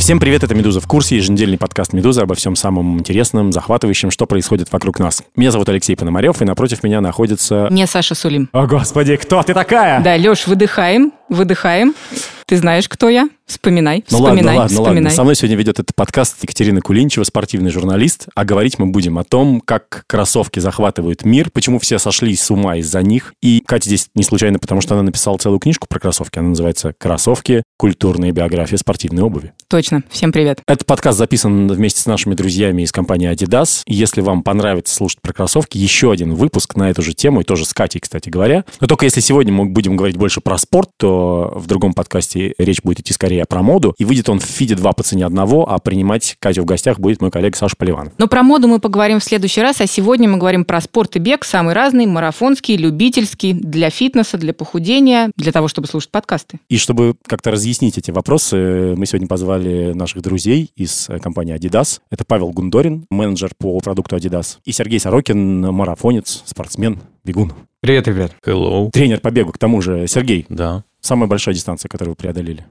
Всем привет, это «Медуза в курсе», еженедельный подкаст «Медузы» обо всем самом интересном, захватывающем, что происходит вокруг нас. Меня зовут Алексей Пономарев, и напротив меня находится... Не Саша Сулим. О, Господи, кто ты такая? Да, Леш, выдыхаем. Ты знаешь, кто я? Вспоминай. Ладно. Со мной сегодня ведет этот подкаст Екатерина Кулиничева, спортивный журналист. А говорить мы будем о том, как кроссовки захватывают мир, почему все сошлись с ума из-за них. И Катя здесь не случайно, потому что она написала целую книжку про кроссовки. Она называется «Кроссовки. Культурная биография спортивной обуви». Точно. Всем привет. Этот подкаст записан вместе с нашими друзьями из компании Adidas. И если вам понравится слушать про кроссовки, еще один выпуск на эту же тему, и тоже с Катей, кстати говоря. Но только если сегодня мы будем говорить больше про спорт, то в другом подкасте речь будет идти скорее про моду. И выйдет он в фиде 2 по цене одного, а принимать Катю в гостях будет мой коллега Саша Поливанов. Но про моду мы поговорим в следующий раз, а сегодня мы говорим про спорт и бег, самый разный, марафонский, любительский, для фитнеса, для похудения, для того, чтобы слушать подкасты. И чтобы как-то разъяснить эти вопросы, мы сегодня позвали наших друзей из компании Adidas. Это Павел Гундорин, менеджер по продукту Adidas, и Сергей Сорокин, марафонец, спортсмен, бегун. Привет, ребят. Hello. Тренер по бегу, к тому же. Сергей, Да. самая большая дистанция, которую вы преодолели?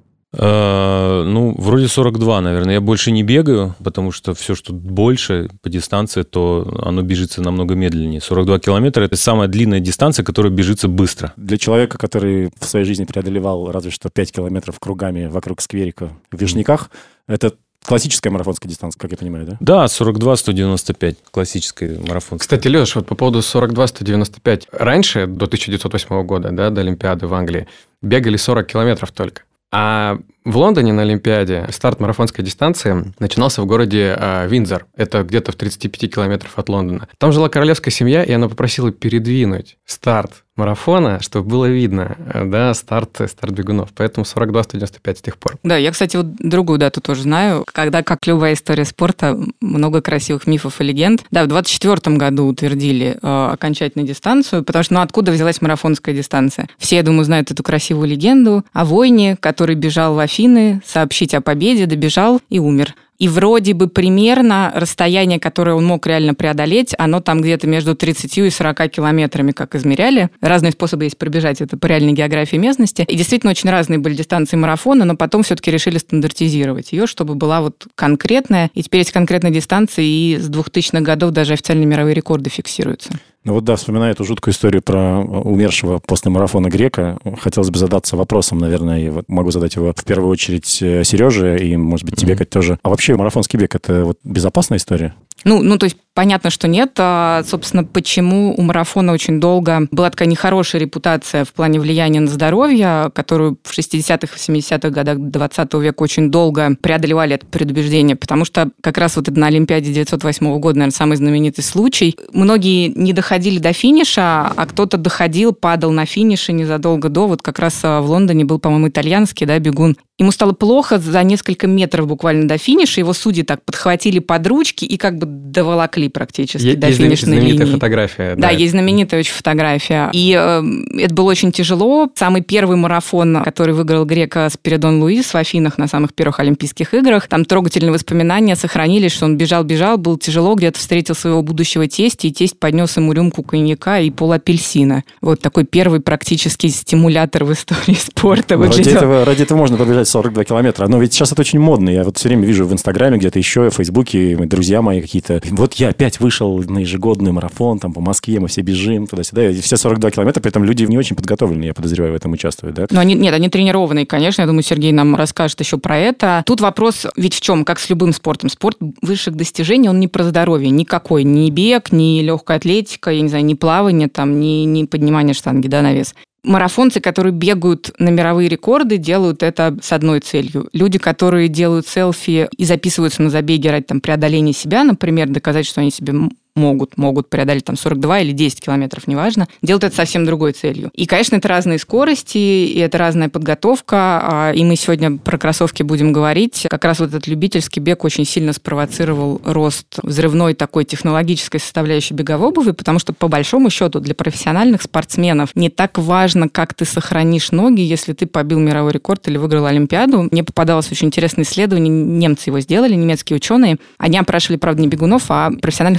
Вроде 42, наверное. Я больше не бегаю, потому что все, что больше по дистанции, то оно бежится намного медленнее. 42 километра – это самая длинная дистанция, которая бежится быстро. Для человека, который в своей жизни преодолевал разве что 5 километров кругами вокруг скверика в Вишняках, это классическая марафонская дистанция, как я понимаю, да? Да, 42-195, классическая марафонская. Кстати, Леш, вот по поводу 42-195. Раньше, до 1908 года, да, до Олимпиады в Англии, бегали 40 километров только. А в Лондоне на Олимпиаде старт марафонской дистанции начинался в городе Виндзор. Это где-то в 35 километров от Лондона. Там жила королевская семья, и она попросила передвинуть старт марафона, чтобы было видно, да, старт бегунов. Поэтому 42-195 с тех пор. Да, я, кстати, вот другую дату тоже знаю, когда, как любая история спорта, много красивых мифов и легенд. Да, в 24 году утвердили окончательную дистанцию, потому что, откуда взялась марафонская дистанция? Все, я думаю, знают эту красивую легенду о воине, который бежал в Афины сообщить о победе, добежал и умер. И вроде бы примерно расстояние, которое он мог реально преодолеть, оно там где-то между 30 и 40 километрами, как измеряли. Разные способы есть пробежать, это по реальной географии местности. И действительно очень разные были дистанции марафона, но потом все-таки решили стандартизировать ее, чтобы была вот конкретная. И теперь есть конкретные дистанции, и с 2000-х годов даже официальные мировые рекорды фиксируются. Ну вот да, вспоминая эту жуткую историю про умершего после марафона грека, хотелось бы задаться вопросом, наверное, и вот могу задать его в первую очередь Сереже и, может быть, тебе, Кать, тоже. А вообще марафонский бег – это вот безопасная история? Ну, то есть понятно, что нет. Собственно, почему у марафона очень долго была такая нехорошая репутация в плане влияния на здоровье, которую в 60-х, 70-х годах 20 века очень долго преодолевали это предубеждение, потому что как раз вот это на Олимпиаде 1908 года, наверное, самый знаменитый случай. Многие не доходили до финиша, а кто-то доходил, падал на финише незадолго до. Вот как раз в Лондоне был, по-моему, итальянский, да, бегун. Ему стало плохо за несколько метров буквально до финиша. Его судьи так подхватили под ручки и как бы доволокли практически до финишной линии. Есть знаменитая фотография. Да, есть знаменитая очень фотография. И это было очень тяжело. Самый первый марафон, который выиграл грек Спиридон Луис в Афинах на самых первых Олимпийских играх, там трогательные воспоминания сохранились, что он бежал, было тяжело, где-то встретил своего будущего тестя, и тесть поднес ему рюмку коньяка и апельсина. Вот такой первый практически стимулятор в истории спорта. Ради этого можно побежать 42 километра. Но ведь сейчас это очень модно. Я вот все время вижу в Инстаграме, где-то еще, в Фейсбуке, друзья мои какие-то. Вот я опять вышел на ежегодный марафон, там по Москве мы все бежим туда-сюда. И все 42 километра, при этом люди не очень подготовленные, я подозреваю, в этом участвуют, да? Но они тренированные, конечно. Я думаю, Сергей нам расскажет еще про это. Тут вопрос ведь в чем? Как с любым спортом. Спорт высших достижений, он не про здоровье никакой. Ни бег, ни легкая атлетика, я не знаю, ни плавание, там, ни поднимание штанги, да, на вес. Марафонцы, которые бегают на мировые рекорды, делают это с одной целью. Люди, которые делают селфи и записываются на забеги ради преодоления себя, например, доказать, что они себе могут преодолеть 42 или 10 километров, неважно, делают это совсем другой целью. И, конечно, это разные скорости, и это разная подготовка, и мы сегодня про кроссовки будем говорить. Как раз вот этот любительский бег очень сильно спровоцировал рост взрывной такой технологической составляющей беговой обуви, потому что, по большому счету, для профессиональных спортсменов не так важно, как ты сохранишь ноги, если ты побил мировой рекорд или выиграл Олимпиаду. Мне попадалось очень интересное исследование, немцы его сделали, немецкие ученые. Они опрашивали, правда, не бегунов, а профессиональных игроков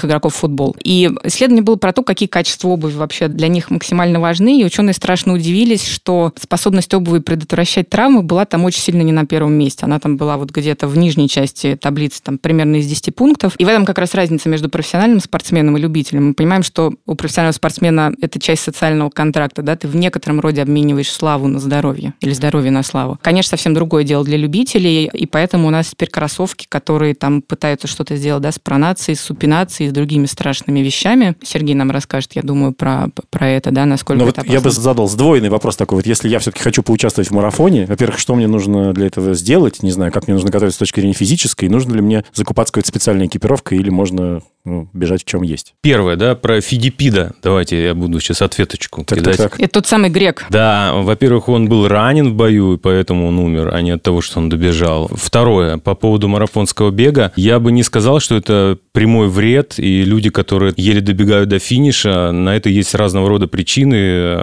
футбол. И исследование было про то, какие качества обуви вообще для них максимально важны, и ученые страшно удивились, что способность обуви предотвращать травмы была там очень сильно не на первом месте. Она там была вот где-то в нижней части таблицы, там примерно из 10 пунктов. И в этом как раз разница между профессиональным спортсменом и любителем. Мы понимаем, что у профессионального спортсмена это часть социального контракта, да, ты в некотором роде обмениваешь славу на здоровье или здоровье на славу. Конечно, совсем другое дело для любителей, и поэтому у нас теперь кроссовки, которые там пытаются что-то сделать, да, с пронацией, с супинацией, с другими страшными вещами. Сергей нам расскажет, я думаю, про это, да, насколько это опасно. Я бы задал сдвоенный вопрос такой. Вот если я все-таки хочу поучаствовать в марафоне, во-первых, что мне нужно для этого сделать? Не знаю, как мне нужно готовиться с точки зрения физической, нужно ли мне закупаться какой-то специальной экипировкой или можно бежать в чем есть? Первое, да, про Фидипида. Давайте я буду сейчас ответочку кидать. Так. Это тот самый грек. Да, во-первых, он был ранен в бою, и поэтому он умер, а не от того, что он добежал. Второе, по поводу марафонского бега. Я бы не сказал, что это прямой вред, и люди, которые еле добегают до финиша, на это есть разного рода причины,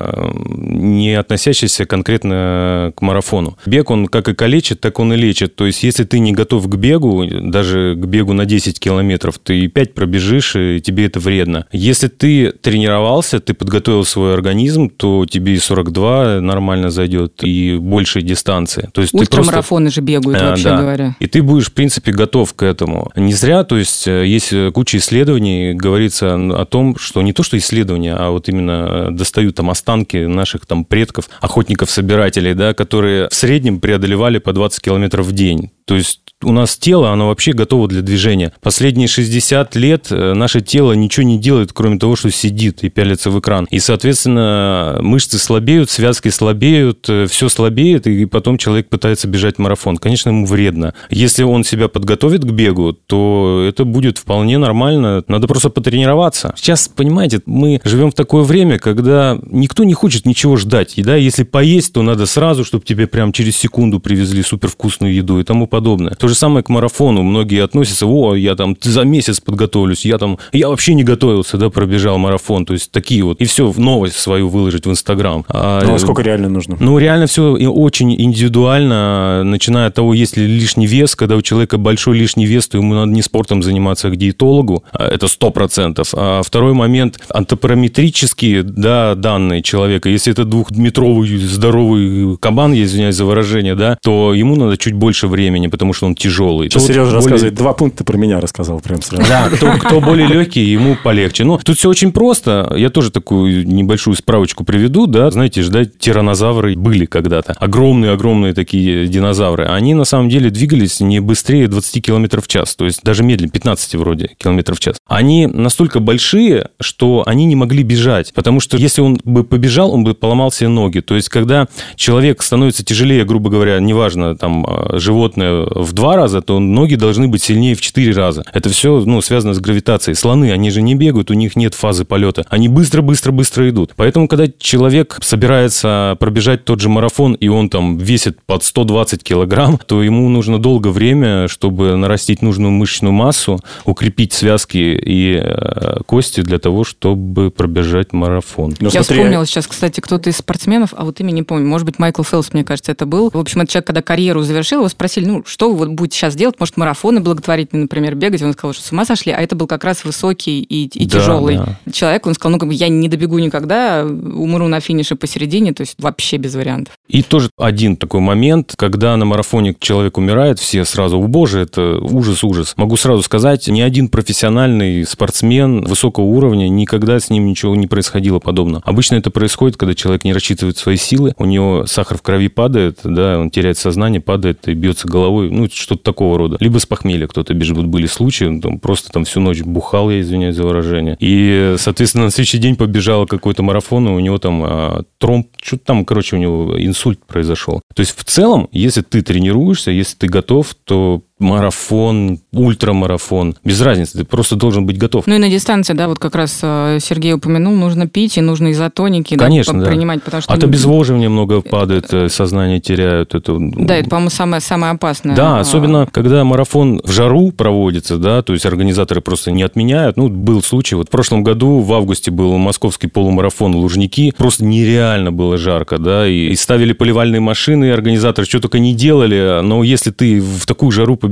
не относящиеся конкретно к марафону. Бег, он как и калечит, так он и лечит. То есть, если ты не готов к бегу, даже к бегу на 10 километров, ты и 5 пробежишь, и тебе это вредно. Если ты тренировался, ты подготовил свой организм, то тебе и 42 нормально зайдет, и большие дистанции. То есть ультрамарафоны же бегают, вообще говоря. И ты будешь, в принципе, готов к этому. Не зря, то есть, есть куча исследований, говорится о том, что не то, что исследования, а вот именно достают там останки наших там предков, охотников-собирателей, да, которые в среднем преодолевали по 20 километров в день. То есть у нас тело, оно вообще готово для движения. Последние 60 лет наше тело ничего не делает, кроме того, что сидит и пялится в экран. И, соответственно, мышцы слабеют, связки слабеют, все слабеет, и потом человек пытается бежать марафон. Конечно, ему вредно. Если он себя подготовит к бегу, то это будет вполне нормально. Надо просто потренироваться. Сейчас, понимаете, мы живем в такое время, когда никто не хочет ничего ждать. И да, если поесть, то надо сразу, чтобы тебе прям через секунду привезли супервкусную еду и тому подобное. То же самое к марафону. Многие относятся: я там за месяц подготовлюсь, я вообще не готовился, да, пробежал марафон. То есть такие вот. И все, в новость свою выложить в Инстаграм. А сколько реально нужно? Реально все очень индивидуально, начиная от того, есть ли лишний вес. Когда у человека большой лишний вес, то ему надо не спортом заниматься, а к диетологу. Это 100%. А второй момент, антропометрические, да, данные человека. Если это 2-метровый здоровый кабан, я извиняюсь за выражение, да, то ему надо чуть больше времени, потому что он тяжелый. Сейчас Сережа рассказывает, 2 пункта про меня рассказал прям сразу. Да, кто более легкий, ему полегче. Тут все очень просто. Я тоже такую небольшую справочку приведу, да. Знаете же, да, тираннозавры были когда-то. Огромные такие динозавры. Они на самом деле двигались не быстрее 20 километров в час. То есть даже медленнее, 15 вроде километров в час. Они настолько большие, что они не могли бежать. Потому что если он бы побежал, он бы поломал себе ноги. То есть когда человек становится тяжелее, грубо говоря, неважно, там, животное в 2 раза, то ноги должны быть сильнее в 4 раза. Это все, связано с гравитацией. Слоны, они же не бегают, у них нет фазы полета. Они быстро идут. Поэтому, когда человек собирается пробежать тот же марафон, и он там весит под 120 килограмм, то ему нужно долгое время, чтобы нарастить нужную мышечную массу, укрепить связки и кости для того, чтобы пробежать марафон. Я вспомнила сейчас, кстати, кто-то из спортсменов, а вот имя не помню, может быть, Майкл Фелпс, мне кажется, это был. В общем, этот человек, когда карьеру завершил, его спросили, что вы вот будете сейчас делать? Может, марафоны благотворительные, например, бегать? Он сказал, что с ума сошли, а это был как раз высокий и тяжелый человек. Он сказал, я не добегу никогда, умру на финише посередине, то есть вообще без вариантов. И тоже один такой момент, когда на марафоне человек умирает, все сразу: о боже, это ужас. Могу сразу сказать, ни один профессиональный спортсмен высокого уровня, никогда с ним ничего не происходило подобного. Обычно это происходит, когда человек не рассчитывает свои силы, у него сахар в крови падает, да, он теряет сознание, падает и бьется головой, что-то такого рода. Либо с похмелья кто-то бежит. Были случаи, он просто всю ночь бухал, я извиняюсь за выражение. И, соответственно, на следующий день побежал какой-то марафон, и у него там тромб, что-то там, у него инсульт произошел. То есть, в целом, если ты тренируешься, если ты готов, то марафон, ультрамарафон, без разницы, ты просто должен быть готов. И на дистанции, да, вот как раз Сергей упомянул, нужно пить и нужно изотоники, конечно, да, принимать, потому что... От обезвоживания много падает, сознание теряют. Да, это, по-моему, самое опасное. Да, особенно, когда марафон в жару проводится, да, то есть организаторы просто не отменяют. Был случай, в прошлом году в августе был московский полумарафон Лужники, просто нереально было жарко, да, и ставили поливальные машины, организаторы что только не делали, но если ты в такую жару побежишь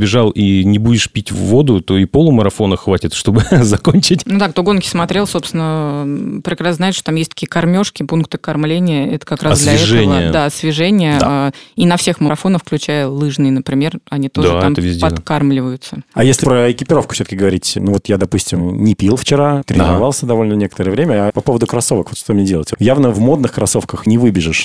побежал и не будешь пить воду, то и полумарафона хватит, чтобы закончить. Ну так, кто гонки смотрел, собственно, прекрасно знает, что там есть такие кормежки, пункты кормления. Это как раз освежение. Для этого. Да, освежение. Да. И на всех марафонах, включая лыжные, например, они тоже там подкармливаются. А если про экипировку все-таки говорить, ну вот я, допустим, не пил вчера, тренировался довольно некоторое время, а по поводу кроссовок, вот что мне делать? Явно в модных кроссовках не выбежишь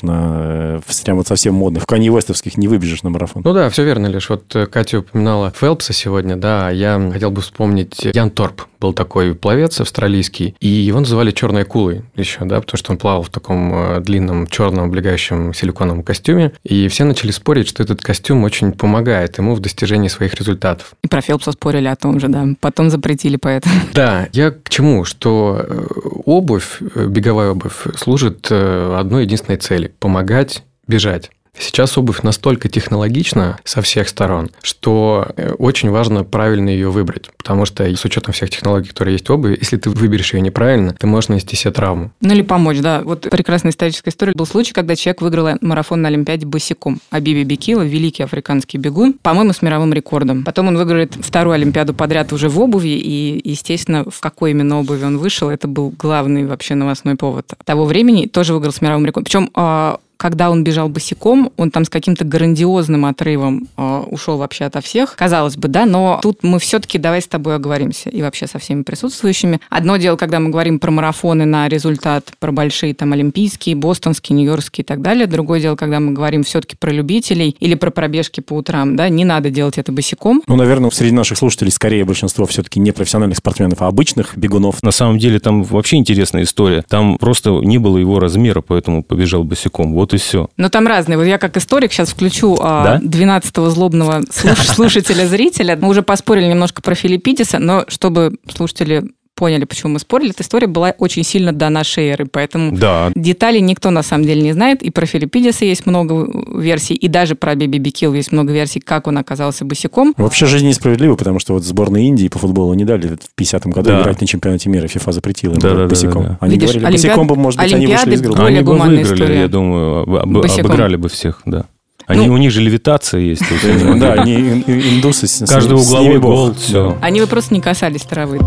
прям вот совсем модных, в Канье Уэстовских не выбежишь на марафон. Ну да, все верно, лишь вот Катя упоминала Фелпса сегодня, да, я хотел бы вспомнить Ян Торп. Был такой пловец австралийский, и его называли черной акулой еще, да, потому что он плавал в таком длинном черном облегающем силиконовом костюме, и все начали спорить, что этот костюм очень помогает ему в достижении своих результатов. И про Фелпса спорили о том же, да, потом запретили поэтому. Да, я к чему, что обувь, беговая обувь, служит одной единственной цели – помогать бежать. Сейчас обувь настолько технологична со всех сторон, что очень важно правильно ее выбрать. Потому что с учетом всех технологий, которые есть в обуви, если ты выберешь ее неправильно, ты можешь нанести себе травму. Ну или помочь, да. Вот прекрасная историческая история. Был случай, когда человек выиграл марафон на Олимпиаде босиком. Абиби Бикила, великий африканский бегун, по-моему, с мировым рекордом. Потом он выиграет вторую Олимпиаду подряд уже в обуви, и, естественно, в какой именно обуви он вышел, это был главный вообще новостной повод того времени. Тоже выиграл с мировым рекордом. Причем когда он бежал босиком, он там с каким-то грандиозным отрывом ушел вообще ото всех. Казалось бы, да, но тут мы все-таки давай с тобой оговоримся и вообще со всеми присутствующими. Одно дело, когда мы говорим про марафоны на результат, про большие там олимпийские, бостонские, нью-йоркские и так далее. Другое дело, когда мы говорим все-таки про любителей или про пробежки по утрам, да, не надо делать это босиком. Ну, наверное, среди наших слушателей скорее большинство все-таки не профессиональных спортсменов, а обычных бегунов. На самом деле там вообще интересная история. Там просто не было его размера, поэтому побежал босиком. Вот и все. Но там разные. Вот я как историк сейчас включу 12-го злобного слушателя-зрителя. Мы уже поспорили немножко про Филиппидиса, но чтобы слушатели поняли, почему мы спорили, эта история была очень сильно до нашей эры, поэтому деталей никто на самом деле не знает. И про Филиппидиса есть много версий, и даже про Биби Бикилу есть много версий, как он оказался босиком. Вообще жизнь несправедлива, потому что вот сборной Индии по футболу не дали в 50-м году играть на чемпионате мира. ФИФА запретила им босиком. Да. Они говорили, босиком бы, может быть, они вышли из группы. Они бы выиграли, я думаю, обыграли бы всех, да. У них же левитация есть. Да, они индусы. Каждый угловой гол, все. Они бы просто не касались травы.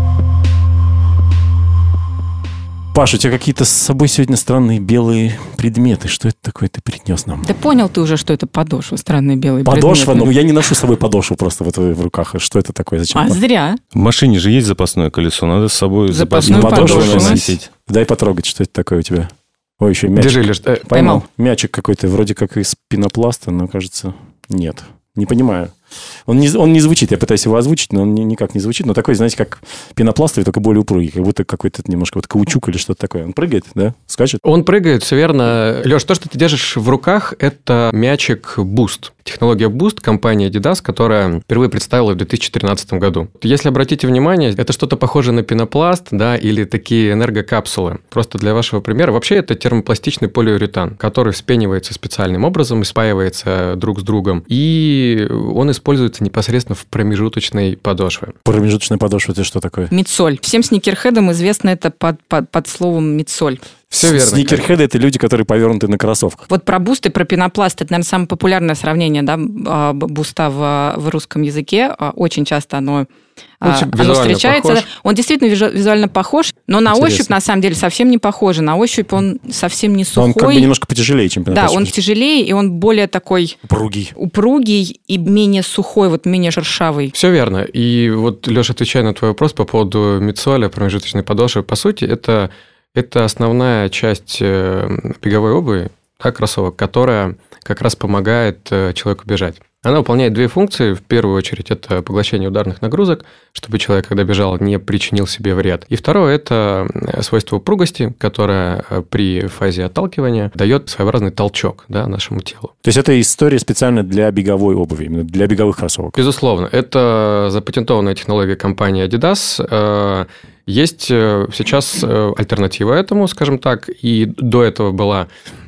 Паша, у тебя какие-то с собой сегодня странные белые предметы. Что это такое ты принес нам? Да понял ты уже, что это подошва, странные белые подошва? предметы. Ну, я не ношу с собой подошву просто в руках. Что это такое? Зачем? Зря. В машине же есть запасное колесо, надо с собой запасную подошву носить. Дай потрогать, что это такое у тебя. Ой, еще мячик. Держи, Леш. Поймал. Мячик какой-то, вроде как из пенопласта, но, кажется, нет. Не понимаю. Он не звучит, я пытаюсь его озвучить, но он никак не звучит. Но такой, знаете, как пенопластовый, только более упругий. Как будто какой-то немножко вот каучук или что-то такое. Он прыгает, да? Скачет? Он прыгает, все верно. Леш, то, что ты держишь в руках, это мячик Boost. Технология Boost, компания Adidas, которая впервые представила в 2013 году. Если обратите внимание, это что-то похожее на пенопласт, да, или такие энергокапсулы. Просто для вашего примера. Вообще это термопластичный полиуретан, который вспенивается специальным образом и спаивается друг с другом. И он используется непосредственно в промежуточной подошве. Промежуточная подошва – это что такое? Мидсоль. Всем сникерхедам известно это под словом мидсоль. Все верно. Сникерхеды – это люди, которые повернуты на кроссовках. Вот про буст и про пенопласт – это, наверное, самое популярное сравнение, да, буста в русском языке. Очень часто оно встречается. Похож. Он действительно визуально похож, но на ощупь, на самом деле, совсем не похож. На ощупь он совсем не сухой. Он как бы немножко потяжелее, чем пенопласт. Да, он тяжелее, и он более такой… Упругий и менее сухой, вот менее шершавый. Все верно. И вот, Леша, отвечая на твой вопрос по поводу мидсоля, промежуточной подошвы, по сути, это основная часть беговой обуви, да, кроссовок, которая как раз помогает человеку бежать. Она выполняет две функции. В первую очередь, это поглощение ударных нагрузок, чтобы человек, когда бежал, не причинил себе вред. И второе – это свойство упругости, которое при фазе отталкивания дает своеобразный толчок, да, нашему телу. То есть это история специально для беговой обуви, именно для беговых кроссовок? Безусловно. Это запатентованная технология компании Adidas. Есть сейчас альтернатива этому, скажем так, и до этого была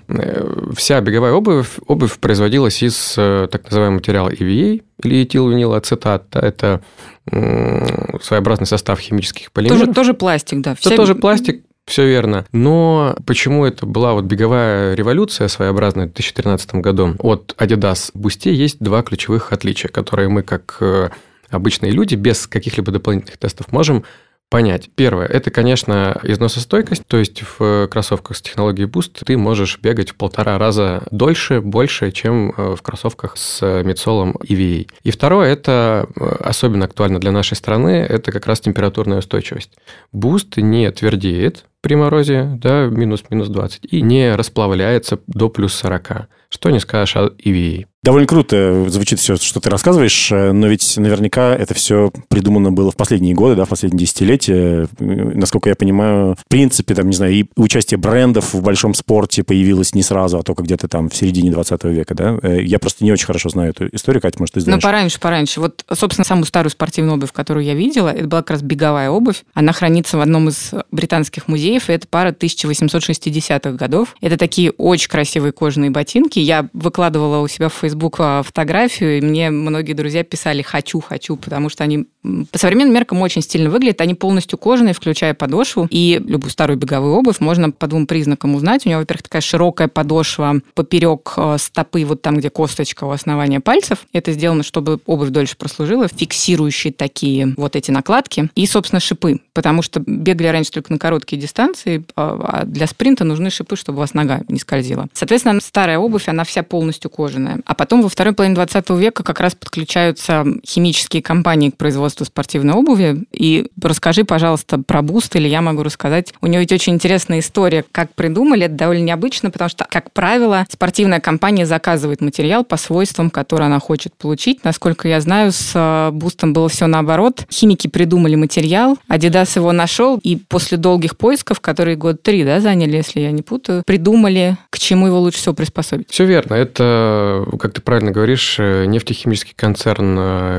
вся беговая обувь производилась из так называемого материала EVA, или этилвинилацетат. Да, это своеобразный состав химических полимеров. Тоже пластик, да. Это тоже пластик. Все верно. Но почему это была вот беговая революция своеобразная в 2013 году? От Adidas Boosty есть два ключевых отличия, которые мы, как обычные люди, без каких-либо дополнительных тестов можем понять. Первое, это, конечно, износостойкость, то есть в кроссовках с технологией Boost ты можешь бегать в 1,5 раза дольше, больше, чем в кроссовках с мидсолом EVA. И второе, это особенно актуально для нашей страны, это как раз температурная устойчивость. Boost не твердеет при морозе, да, минус 20, и не расплавляется до плюс 40. Что не скажешь о EVA. Довольно круто звучит все, что ты рассказываешь, но ведь наверняка это все придумано было в последние годы, да, в последние десятилетия. Насколько я понимаю, в принципе, там, не знаю, и участие брендов в большом спорте появилось не сразу, а только где-то там в середине 20 века, да? Я просто не очень хорошо знаю эту историю, Катя, может, ты знаешь? Ну, пораньше. Вот, собственно, самую старую спортивную обувь, которую я видела, это была как раз беговая обувь. Она хранится в одном из британских музеев, и это пара 1860-х годов. Это такие очень красивые кожаные ботинки. Я выкладывала у себя в Facebook фотографию, и мне многие друзья писали «хочу», потому что они по современным меркам очень стильно выглядят. Они полностью кожаные, включая подошву. И любую старую беговую обувь можно по двум признакам узнать. У него, во-первых, такая широкая подошва поперек стопы, вот там, где косточка у основания пальцев. Это сделано, чтобы обувь дольше прослужила, фиксирующие такие вот эти накладки. И, собственно, шипы, потому что бегали раньше только на короткие дистанции, а для спринта нужны шипы, чтобы у вас нога не скользила. Соответственно, старая обувь, она вся полностью кожаная. А потом во второй половине 20 века как раз подключаются химические компании к производству спортивной обуви. И расскажи, пожалуйста, про Boost, или я могу рассказать. У него ведь очень интересная история, как придумали. Это довольно необычно, потому что, как правило, спортивная компания заказывает материал по свойствам, которые она хочет получить. Насколько я знаю, с Boost было все наоборот. Химики придумали материал, Adidas его нашел, и после долгих поисков, которые 3 года заняли, если я не путаю, придумали, к чему его лучше всего приспособить. Все верно. Это, как ты правильно говоришь, нефтехимический концерн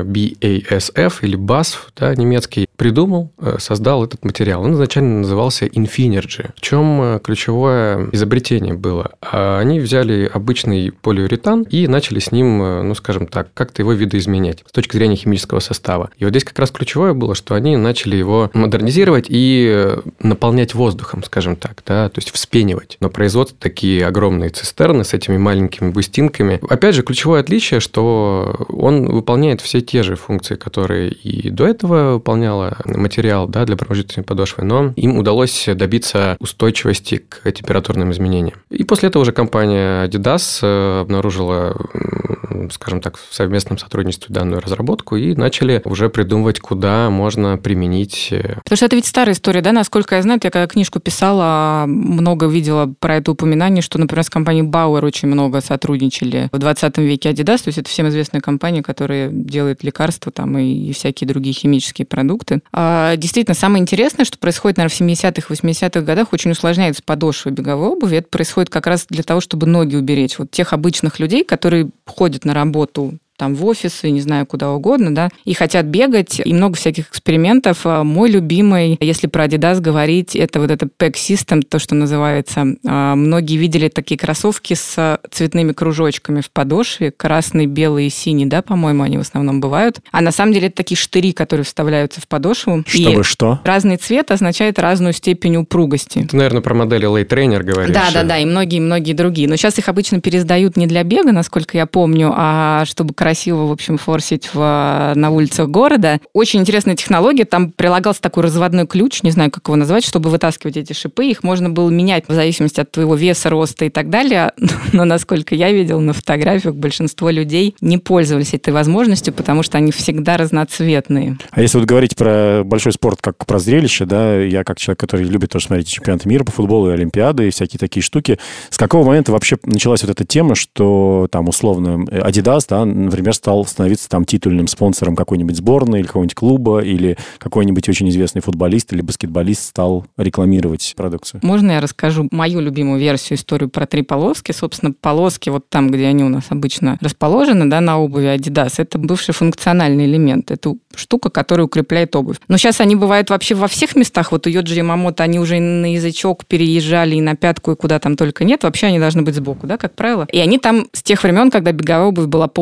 BASF или BASF, да, немецкий, придумал, создал этот материал. Он изначально назывался Infinergy. В чем ключевое изобретение было? Они взяли обычный полиуретан и начали с ним, ну, скажем так, как-то его видоизменять с точки зрения химического состава. И вот здесь как раз ключевое было, что они начали его модернизировать и наполнять воздухом, скажем так, да, то есть вспенивать. На производство такие огромные цистерны с этими маленькими бустинками. Опять же, ключевое отличие, что он выполняет все те же функции, которые и до этого выполняла материал, да, для продолжительной подошвы, но им удалось добиться устойчивости к температурным изменениям. И после этого уже компания Adidas обнаружила, скажем так, в совместном сотрудничестве данную разработку и начали уже придумывать, куда можно применить. Потому что это ведь старая история, да, насколько я знаю, я когда книжку писала, много видела про это упоминание, что, например, с компанией Bauer очень много сотрудничали в 20 веке Adidas, то есть это всем известная компания, которая делает лекарства там и всякие другие химические продукты. Действительно, самое интересное, что происходит, наверное, в 70-х, 80-х годах, очень усложняется подошва беговой обуви. Это происходит как раз для того, чтобы ноги уберечь. Вот тех обычных людей, которые ходят на работу там в офисы, не знаю, куда угодно, да, и хотят бегать, и много всяких экспериментов. Мой любимый, если про Adidas говорить, это вот это Pack System, то, что называется. Многие видели такие кроссовки с цветными кружочками в подошве, красный, белый и синий, да, по-моему, они в основном бывают. А на самом деле это такие штыри, которые вставляются в подошву. Чтобы и что? Разный цвет означает разную степень упругости. Ты, наверное, про модели Late Trainer говоришь. Да, и многие другие. Но сейчас их обычно пересдают не для бега, насколько я помню, а чтобы красиво, в общем, форсить на улицах города. Очень интересная технология. Там прилагался такой разводной ключ, не знаю, как его назвать, чтобы вытаскивать эти шипы. Их можно было менять в зависимости от твоего веса, роста и так далее. Но, насколько я видела на фотографиях, большинство людей не пользовались этой возможностью, потому что они всегда разноцветные. А если вот говорить про большой спорт как про зрелище, да, я как человек, который любит тоже смотреть чемпионаты мира по футболу и Олимпиады и всякие такие штуки, с какого момента вообще началась вот эта тема, что там условно Adidas, да, например, стал становиться там титульным спонсором какой-нибудь сборной или какого-нибудь клуба, или какой-нибудь очень известный футболист или баскетболист стал рекламировать продукцию? Можно я расскажу мою любимую версию, историю про 3 полоски? Собственно, полоски вот там, где они у нас обычно расположены, да, на обуви Adidas, это бывший функциональный элемент. Это штука, которая укрепляет обувь. Но сейчас они бывают вообще во всех местах. Вот у Йоджи Ямамото они уже на язычок переезжали и на пятку, и куда там только нет. Вообще они должны быть сбоку, да, как правило. И они там с тех времен, когда беговая обувь была полностью кожаная.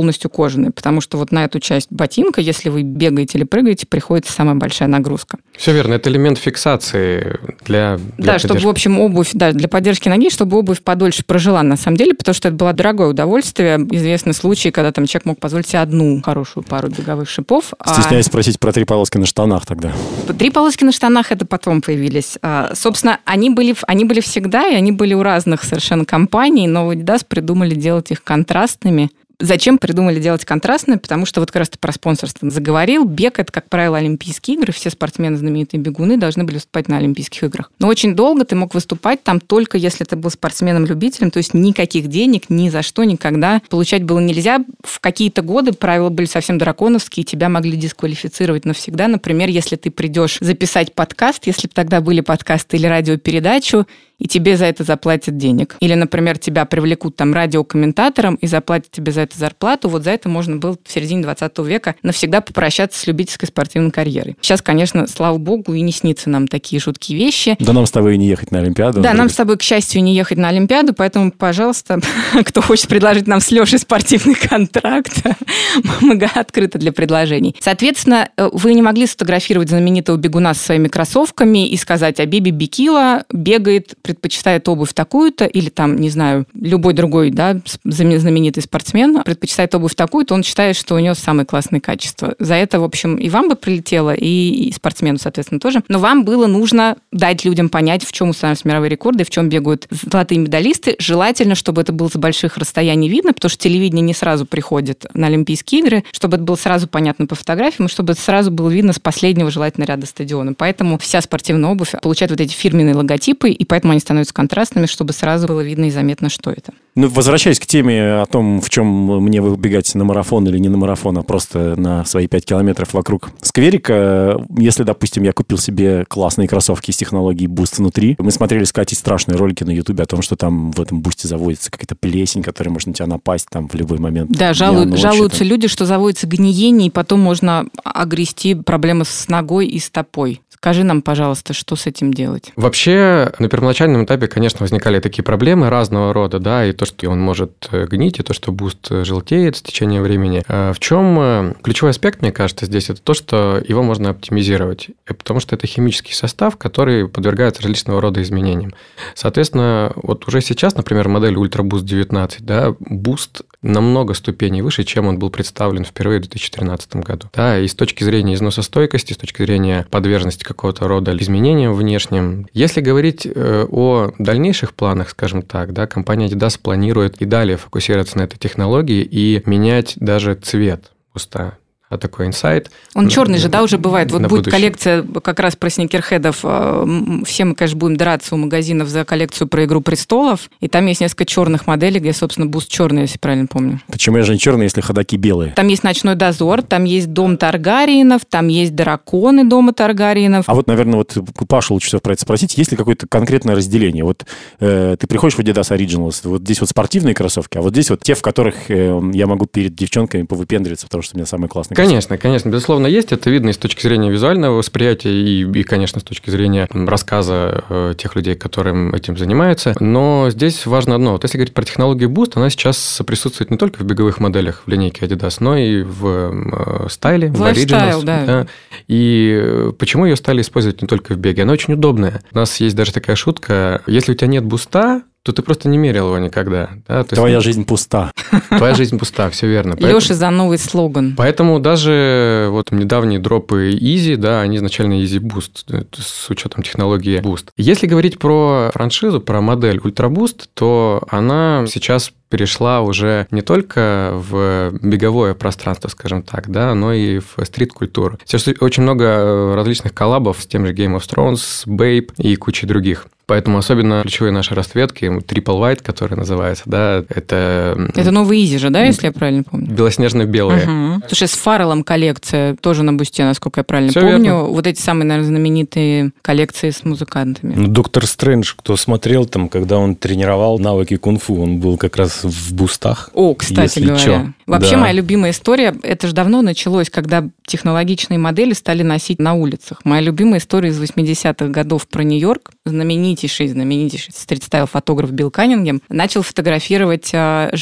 кожаные, потому что вот на эту часть ботинка, если вы бегаете или прыгаете, приходится самая большая нагрузка. Все верно, это элемент фиксации для да, чтобы, в общем, обувь, да, для поддержки ноги, чтобы обувь подольше прожила, на самом деле, потому что это было дорогое удовольствие. Известны случаи, когда там человек мог позволить себе одну хорошую пару беговых шипов. Стесняюсь спросить про 3 полоски на штанах тогда. 3 полоски на штанах это потом появились. Собственно, они были всегда, и они были у разных совершенно компаний, но в Adidas придумали делать их контрастными. Зачем придумали делать контрастные? Потому что вот как раз ты про спонсорство заговорил. Бег – это, как правило, Олимпийские игры. Все спортсмены, знаменитые бегуны, должны были выступать на Олимпийских играх. Но очень долго ты мог выступать там только если ты был спортсменом-любителем, то есть никаких денег ни за что никогда получать было нельзя. В какие-то годы правила были совсем драконовские, тебя могли дисквалифицировать навсегда. Например, если ты придешь записать подкаст, если бы тогда были подкасты или радиопередачу, и тебе за это заплатят денег. Или, например, тебя привлекут там радиокомментатором и заплатят тебе за это зарплату. Вот за это можно было в середине 20 века навсегда попрощаться с любительской спортивной карьерой. Сейчас, конечно, слава богу, и не снится нам такие жуткие вещи. Да нам с тобой и не ехать на Олимпиаду. Да, нам с тобой, к счастью, не ехать на Олимпиаду, поэтому, пожалуйста, кто хочет предложить нам с Лешей спортивный контракт, мы открыты для предложений. Соответственно, вы не могли сфотографировать знаменитого бегуна со своими кроссовками и сказать, а Биби Бикила бегает, предпочитает обувь такую-то, или там, не знаю, любой другой, да, знаменитый спортсмен предпочитает обувь такую-то, он считает, что у него самые классные качества. За это, в общем, и вам бы прилетело, и спортсмену, соответственно, тоже. Но вам было нужно дать людям понять, в чем устанавливаются мировые рекорды, в чем бегают золотые медалисты. Желательно, чтобы это было с больших расстояний видно, потому что телевидение не сразу приходит на Олимпийские игры, чтобы это было сразу понятно по фотографиям, и чтобы это сразу было видно с последнего желательно ряда стадиона. Поэтому вся спортивная обувь получает вот эти фирменные логотипы, и поэтому они становятся контрастными, чтобы сразу было видно и заметно, что это. Ну, возвращаясь к теме о том, в чем мне выбегать на марафон или не на марафон, а просто на свои 5 километров вокруг скверика, если, допустим, я купил себе классные кроссовки с технологией Boost внутри, мы смотрели с Катей страшные ролики на Ютубе о том, что там в этом бусте заводится какая-то плесень, которая может на тебя напасть там в любой момент. Да, жалуются люди, что заводится гниение, и потом можно огрести проблемы с ногой и стопой. Скажи нам, пожалуйста, что с этим делать? Вообще, на первоначальном этапе, конечно, возникали такие проблемы разного рода, да, и то, что он может гнить, и то, что буст желтеет с течением времени. В чем ключевой аспект, мне кажется, здесь, это то, что его можно оптимизировать, потому что это химический состав, который подвергается различного рода изменениям. Соответственно, вот уже сейчас, например, модель Ultra Boost 19, да, буст на много ступеней выше, чем он был представлен впервые в 2013 году. Да, и с точки зрения износостойкости, с точки зрения подверженности какого-то рода изменениям внешним. Если говорить о дальнейших планах, скажем так, да, компания Adidas планирует и далее фокусироваться на этой технологии и менять даже цвет буста. Такой инсайт. Он черный же, да, уже бывает. Вот будет будущее. Коллекция как раз про сникерхедов. Все мы, конечно, будем драться у магазинов за коллекцию про «Игру престолов». И там есть несколько черных моделей, где, собственно, буст черный, если правильно помню. Почему я же не черный, если ходаки белые? Там есть «Ночной дозор», там есть «Дом Таргариенов», там есть «Драконы дома Таргариенов». А вот, наверное, вот Пашу лучше всего про это спросить. Есть ли какое-то конкретное разделение? Вот ты приходишь в Adidas Originals, вот здесь вот спортивные кроссовки, а вот здесь вот те, в которых я могу перед девчонками повыпендриваться, потому что у меня самые классные. Конечно, безусловно, есть. Это видно и с точки зрения визуального восприятия, и, конечно, с точки зрения рассказа тех людей, которым этим занимаются. Но здесь важно одно. Вот если говорить про технологию Boost, она сейчас присутствует не только в беговых моделях в линейке Adidas, но и в стайле, в Originals. Да. И почему ее стали использовать не только в беге? Она очень удобная. У нас есть даже такая шутка. Если у тебя нет буста, то ты просто не мерил его никогда. Да? Твоя жизнь пуста. Твоя жизнь пуста, все верно. Леша за новый слоган. Поэтому даже вот недавние дропы Easy, да, они изначально Easy Boost, с учетом технологии Boost. Если говорить про франшизу, про модель Ultra Boost, то она сейчас перешла уже не только в беговое пространство, скажем так, да, но и в стрит-культуру. Сейчас очень много различных коллабов с тем же Game of Thrones, Babe и кучей других. Поэтому особенно ключевые наши расцветки, Triple White, который называется, да, это... Это новый Easy же, да, если я правильно помню? Белоснежно-белые. Угу. Слушай, с Фарреллом коллекция тоже на бусте, насколько я правильно помню. Верно. Вот эти самые, наверное, знаменитые коллекции с музыкантами. Ну, Доктор Стрэндж, кто смотрел там, когда он тренировал навыки кунг-фу, он был как раз в бустах. О, кстати говоря. Вообще, моя любимая история, это же давно началось, когда технологичные модели стали носить на улицах. Моя любимая история из 80-х годов про Нью-Йорк, знаменитейший стрит-стайл-фотограф Билл Каннингем начал фотографировать женщин,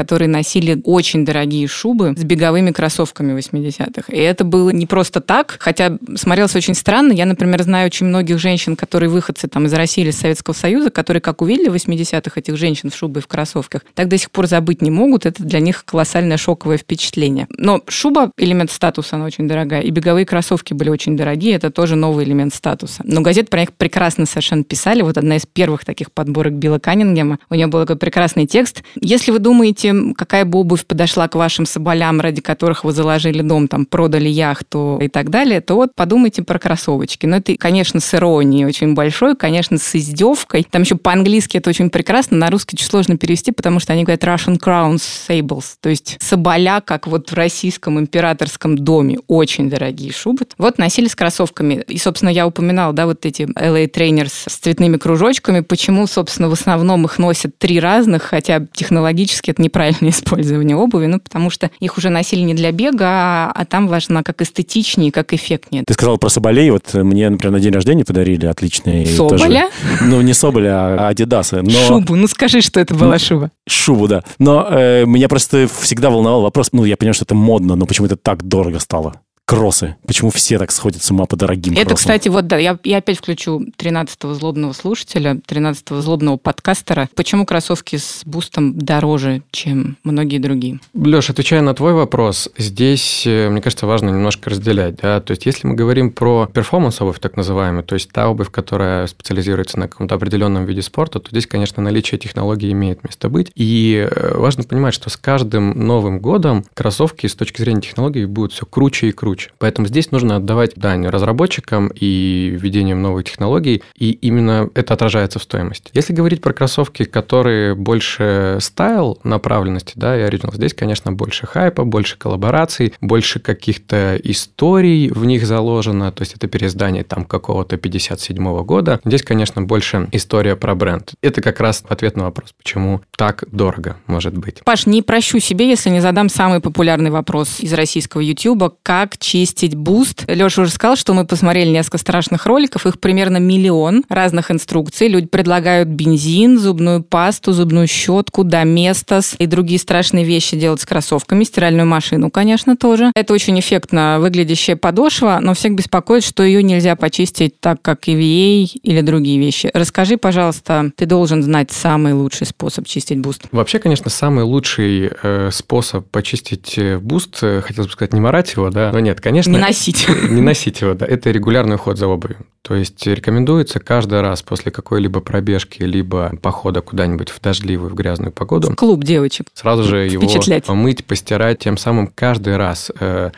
которые носили очень дорогие шубы с беговыми кроссовками 80-х. И это было не просто так, хотя смотрелось очень странно. Я, например, знаю очень многих женщин, которые выходцы там из России или из Советского Союза, которые как увидели в 80-х этих женщин в шубе и в кроссовках, так до сих пор забыть не могут. Это для них колоссальное шоковое впечатление. Но шуба – элемент статуса, она очень дорогая. И беговые кроссовки были очень дорогие. Это тоже новый элемент статуса. Но газеты про них прекрасно совершенно писали. Вот одна из первых таких подборок Билла Каннингема. У нее был такой прекрасный текст. Если вы думаете, какая бы обувь подошла к вашим соболям, ради которых вы заложили дом, там, продали яхту и так далее, то вот подумайте про кроссовочки. Но это, конечно, с иронией очень большой, конечно, с издевкой. Там еще по-английски это очень прекрасно, на русский очень сложно перевести, потому что они говорят Russian Crowns Sables, то есть соболя, как вот в российском императорском доме. Очень дорогие шубы. Вот носили с кроссовками. И, собственно, я упоминала, да, вот эти LA Trainers с цветными кружочками. Почему, собственно, в основном их носят 3 разных, хотя технологически это неправильное использование обуви, ну, потому что их уже носили не для бега, а там важно как эстетичнее, как эффектнее. Ты сказала про соболей. Вот мне, например, на день рождения подарили отличные... Соболя? Тоже, ну, не соболя, а адидасы. Но... Шубу. Ну, скажи, что это была шуба. Шубу, да. Но меня просто всегда волновал вопрос, ну, я понимаю, что это модно, но почему это так дорого стало? Кроссы. Почему все так сходят с ума по дорогим кроссам? Это, кстати, вот да, я опять включу 13-го злобного слушателя, 13-го злобного подкастера. Почему кроссовки с бустом дороже, чем многие другие? Леш, отвечая на твой вопрос, здесь, мне кажется, важно немножко разделять. Да? То есть, если мы говорим про перформанс-обувь, так называемую, то есть та обувь, которая специализируется на каком-то определенном виде спорта, то здесь, конечно, наличие технологий имеет место быть. И важно понимать, что с каждым Новым годом кроссовки с точки зрения технологий будут все круче и круче. Поэтому здесь нужно отдавать дань разработчикам и введением новых технологий, и именно это отражается в стоимости. Если говорить про кроссовки, которые больше стайл направленности, да, и оригинал, здесь, конечно, больше хайпа, больше коллабораций, больше каких-то историй в них заложено, то есть это переиздание там какого-то 57-го года. Здесь, конечно, больше история про бренд. Это как раз ответ на вопрос, почему так дорого может быть. Паш, не прощу себе, если не задам самый популярный вопрос из российского Ютуба. Как чистить буст? Леша уже сказал, что мы посмотрели несколько страшных роликов, их примерно 1 миллион разных инструкций. Люди предлагают бензин, зубную пасту, зубную щетку, доместос и другие страшные вещи делать с кроссовками, стиральную машину, конечно, тоже. Это очень эффектно выглядящая подошва, но всех беспокоит, что ее нельзя почистить так, как EVA или другие вещи. Расскажи, пожалуйста, ты должен знать самый лучший способ чистить буст. Вообще, конечно, самый лучший способ почистить буст, хотелось бы сказать, не марать его, да, но нет, конечно... Не носить. Не носить его, да. Это регулярный уход за обувью. То есть рекомендуется каждый раз после какой-либо пробежки, либо похода куда-нибудь в дождливую, в грязную погоду. В клуб девочек. Сразу же его помыть, постирать. Тем самым каждый раз,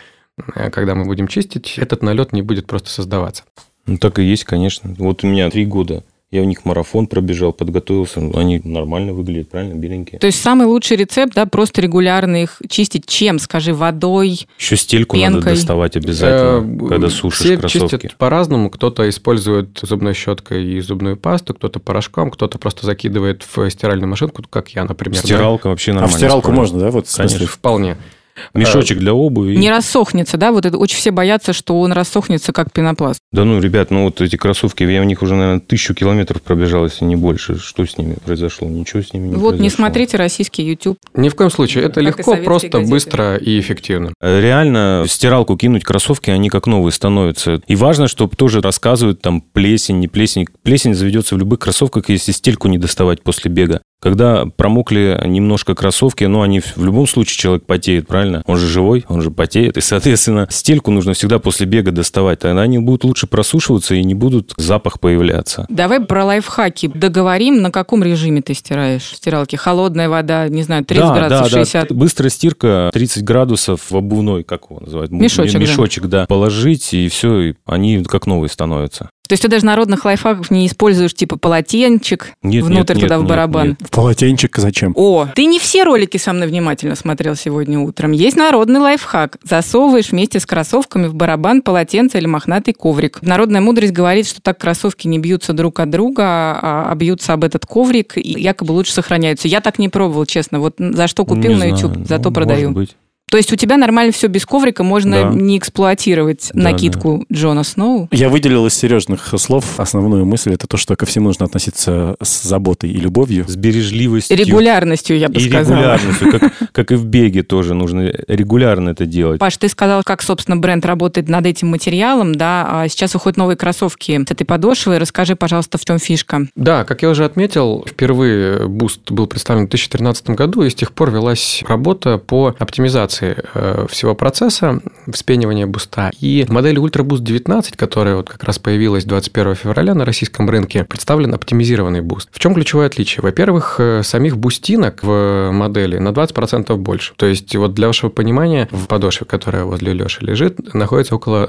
когда мы будем чистить, этот налет не будет просто создаваться. Ну, так и есть, конечно. Вот у меня 3 года. Я в них марафон пробежал, подготовился. Они нормально выглядят, правильно, беленькие. То есть самый лучший рецепт, да, просто регулярно их чистить чем? Скажи, водой, еще стельку пенкой. Надо доставать обязательно, когда сушишь кроссовки. Все чистят по-разному. Кто-то использует зубной щеткой и зубную пасту, кто-то порошком, кто-то просто закидывает в стиральную машинку, как я, например. Стиралка вообще нормально. А в стиралку можно, да? Вот, конечно, вполне. Мешочек для обуви. Не рассохнется, да? Вот это очень все боятся, что он рассохнется, как пенопласт. Да ну, ребят, ну вот эти кроссовки, я в них уже, наверное, 1000 километров пробежал, если не больше. Что с ними произошло? Ничего с ними не произошло. Вот не смотрите российский YouTube. Ни в коем случае. Это легко, просто, газеты. Быстро и эффективно. Реально, в стиралку кинуть кроссовки, они как новые становятся. И важно, чтобы тоже рассказывают, там, плесень, не плесень. Плесень заведется в любых кроссовках, если стельку не доставать после бега. Когда промокли немножко кроссовки, ну, они в любом случае человек потеет, правильно? Он же живой, он же потеет. И, соответственно, стельку нужно всегда после бега доставать. Тогда они будут лучше просушиваться и не будут запах появляться. Давай про лайфхаки договорим. На каком режиме ты стираешь в стиралке? Холодная вода, не знаю, 30 градусов, 60? Да. Быстрая стирка, 30 градусов в обувной, как его называют? Мешочек, да. Положить, и все, и они как новые становятся. То есть ты даже народных лайфхаков не используешь, типа полотенчик внутрь туда в барабан? Нет. Полотенчик зачем? О, ты не все ролики со мной внимательно смотрел сегодня утром. Есть народный лайфхак. Засовываешь вместе с кроссовками в барабан полотенце или мохнатый коврик. Народная мудрость говорит, что так кроссовки не бьются друг от друга, а бьются об этот коврик, и якобы лучше сохраняются. Я так не пробовал, честно. Вот за что купил на YouTube, зато продаю. Может быть. То есть у тебя нормально все без коврика, можно Да. не эксплуатировать накидку Джона Сноу? Я выделил из Сережных слов основную мысль, это то, что ко всему нужно относиться с заботой и любовью. С бережливостью. Регулярностью, я бы И сказала. регулярностью, как и в беге тоже нужно регулярно это делать. Паш, ты сказал, как, собственно, бренд работает над этим материалом, да, а сейчас выходят новые кроссовки с этой подошвой. Расскажи, пожалуйста, в чем фишка? Да, как я уже отметил, впервые Boost был представлен в 2013 году, и с тех пор велась работа по оптимизации всего процесса вспенивания буста. И в модели Ultra Boost 19, которая вот как раз появилась 21 февраля на российском рынке, представлен оптимизированный буст. В чем ключевое отличие? Во-первых, самих бустинок в модели на 20% больше. То есть, вот для вашего понимания, в подошве, которая возле Леши лежит, находится около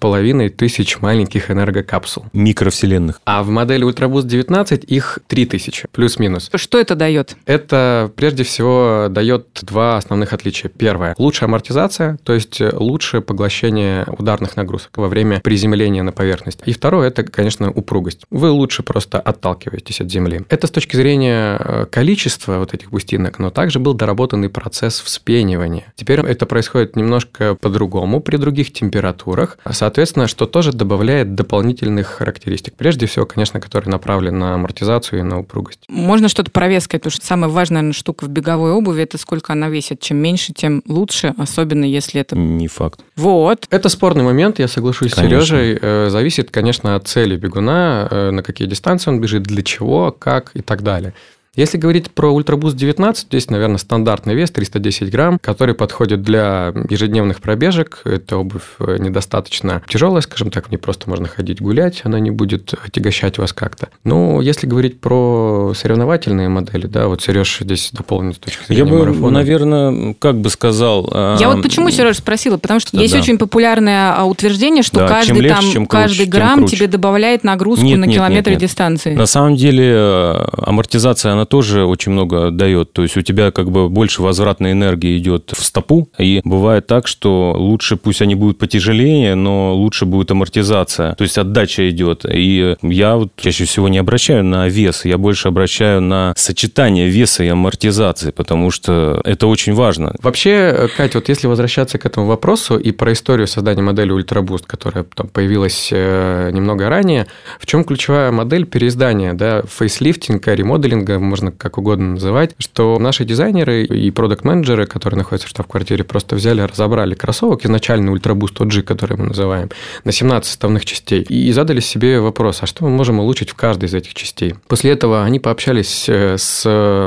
2500 маленьких энергокапсул. Микровселенных. А в модели Ultra Boost 19 их 3000, плюс-минус. Что это дает? Это, прежде всего, дает два основных отличия. Первое – лучшая амортизация, то есть лучшее поглощение ударных нагрузок во время приземления на поверхность. И второе – это, конечно, упругость. Вы лучше просто отталкиваетесь от земли. Это с точки зрения количества вот этих бустинок, но также был доработанный процесс вспенивания. Теперь это происходит немножко по-другому, при других температурах, соответственно, что тоже добавляет дополнительных характеристик. Прежде всего, конечно, которые направлены на амортизацию и на упругость. Можно что-то про вес сказать, потому что самая важная, наверное, штука в беговой обуви – это сколько она весит. Чем меньше, тем лучше, особенно если это... Не факт. Вот. Это спорный момент, я соглашусь Конечно. с Сережей. Зависит, конечно, от цели бегуна, на какие дистанции он бежит, для чего, как и так далее. Если говорить про Ultra Boost 19, здесь, наверное, стандартный вес 310 грамм, который подходит для ежедневных пробежек. Эта обувь недостаточно тяжелая, скажем так, в ней просто можно ходить гулять, она не будет отягощать вас как-то. Но если говорить про соревновательные модели, да, вот Сереж здесь дополнит с точки зрения Я бы, марафона. наверное, как бы сказал... Я вот почему, Сереж, спросила, потому что есть да. очень популярное утверждение, что Да, чем каждый, легче, там, чем каждый круче, тем грамм круче. тебе добавляет нагрузку Нет, на нет, километр нет, нет. дистанции. На самом деле амортизация, она тоже очень много дает. То есть у тебя как бы больше возвратной энергии идет в стопу, и бывает так, что лучше пусть они будут потяжелее, но лучше будет амортизация. То есть отдача идет. И я вот чаще всего не обращаю на вес, я больше обращаю на сочетание веса и амортизации, потому что это очень важно. Вообще, Катя, вот если возвращаться к этому вопросу и про историю создания модели Ultra Boost, которая там появилась немного ранее, в чем ключевая модель переиздания, да, фейслифтинга, ремоделинга, можно как угодно называть, что наши дизайнеры и продакт-менеджеры, которые находятся в штаб-квартире, просто взяли, разобрали кроссовок, изначальный Ultra Boost OG, который мы называем, на 17 составных частей, и задали себе вопрос, а что мы можем улучшить в каждой из этих частей. После этого они пообщались с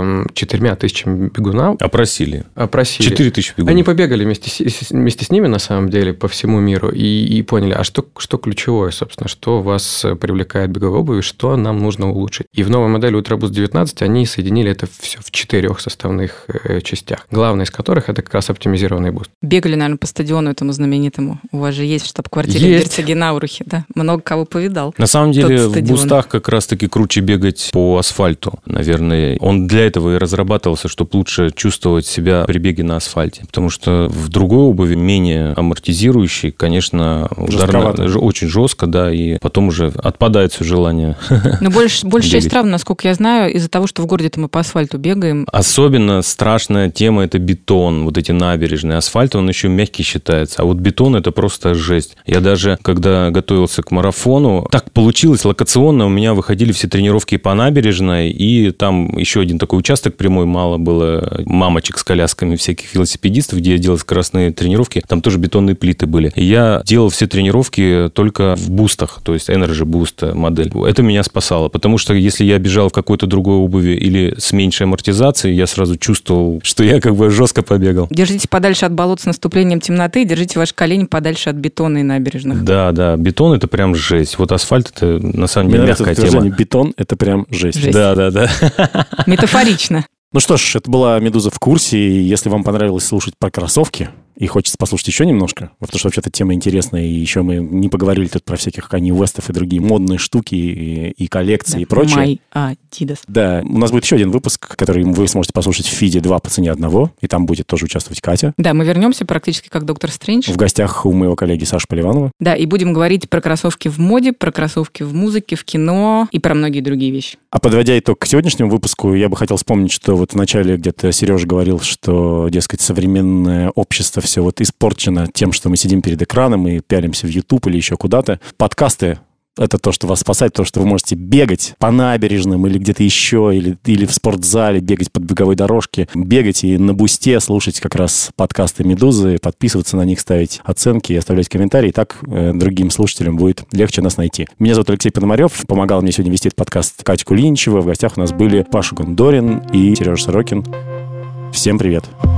4000 бегунов. Опросили. 4000 бегунов. Они побегали вместе с ними, на самом деле, по всему миру, и поняли, а что ключевое, собственно, что вас привлекает в беговой обуви, что нам нужно улучшить. И в новой модели Ultra Boost 19 они соединили это все в 4 составных частях, главная из которых это как раз оптимизированный буст. Бегали, наверное, по стадиону этому знаменитому. У вас же есть в штаб-квартире Есть. Герцогенаурахе, да? Много кого повидал. На самом деле Тот в стадион. бустах как раз-таки круче бегать по асфальту. Наверное, он для этого и разрабатывался, чтобы лучше чувствовать себя при беге на асфальте. Потому что в другой обуви, менее амортизирующей, конечно, Жестковато. очень жестко, да, и потом уже отпадает все желание. Но большая часть Бегать. травм, насколько я знаю, из-за того, что в городе-то мы по асфальту бегаем. Особенно страшная тема – это бетон. Вот эти набережные. Асфальт, он еще мягкий считается. А вот бетон – это просто жесть. Я даже, когда готовился к марафону, так получилось, локационно у меня выходили все тренировки по набережной, и там еще один такой участок прямой, мало было мамочек с колясками всяких велосипедистов, где я делал скоростные тренировки, там тоже бетонные плиты были. И я делал все тренировки только в бустах, то есть Energy Boost модель. Это меня спасало, потому что если я бежал в какой-то другой обуви или с меньшей амортизацией, я сразу чувствовал, что я как бы жестко побегал. Держитесь подальше от болот с наступлением темноты, держите ваши колени подальше от бетона и набережных. Да, бетон – это прям жесть. Вот асфальт – это на самом Мне деле нравится мягкая утверждение, тема. бетон – это прям жесть. Жесть. Да. Метафорично. Ну что ж, это была «Медуза в курсе». И если вам понравилось слушать про кроссовки, и хочется послушать еще немножко, потому что вообще-то тема интересная, и еще мы не поговорили тут про всяких Kanye West'ов и другие модные штуки, и коллекции, и прочее. Adidas. Да, у нас будет еще один выпуск, который вы сможете послушать в фиде 2 по цене одного, и там будет тоже участвовать Катя. Да, мы вернемся практически как Доктор Стрэндж. В гостях у моего коллеги Саши Поливанова. Да, и будем говорить про кроссовки в моде, про кроссовки в музыке, в кино и про многие другие вещи. А подводя итог к сегодняшнему выпуску, я бы хотел вспомнить, что вот вначале где-то Сережа говорил, что, дескать, современное общество все вот испорчено тем, что мы сидим перед экраном и пялимся в YouTube или еще куда-то. Подкасты — это то, что вас спасает, то, что вы можете бегать по набережным или где-то еще, или в спортзале, бегать по беговой дорожке, бегать и на Бусте слушать как раз подкасты «Медузы», подписываться на них, ставить оценки и оставлять комментарии. Так другим слушателям будет легче нас найти. Меня зовут Алексей Пономарев. Помогал мне сегодня вести этот подкаст Катя Кулиничева. В гостях у нас были Паша Гундорин и Сережа Сорокин. Всем привет!